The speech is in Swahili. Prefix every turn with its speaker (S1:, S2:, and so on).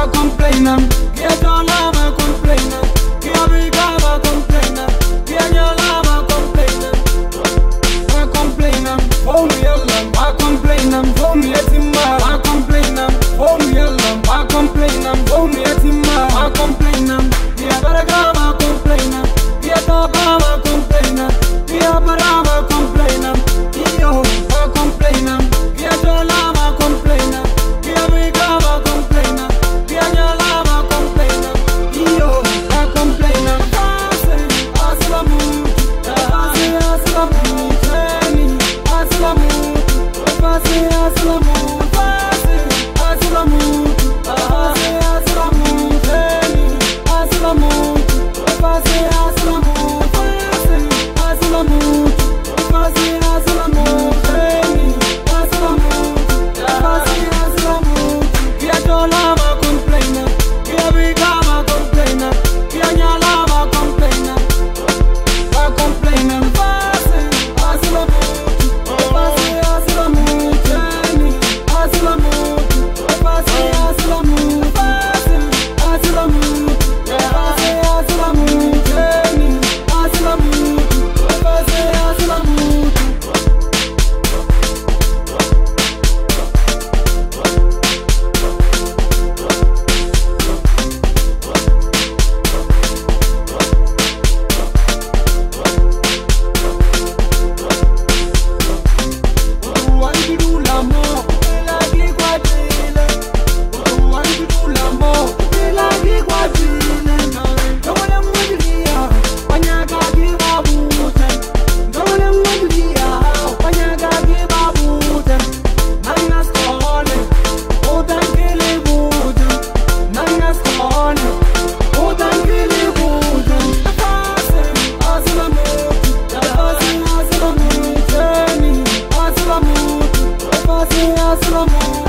S1: complaining, get all lava complaining, get big lava complaining, get your lava complaining, oh me yellow, I complaining, oh me etima, I complaining, oh me yellow, I complaining, oh me etima, I complaining, get better lava complaining, get all lava complaining, get brava complaining, yo, I complaining, get all lava complaining, get big lava complaining. Asalamu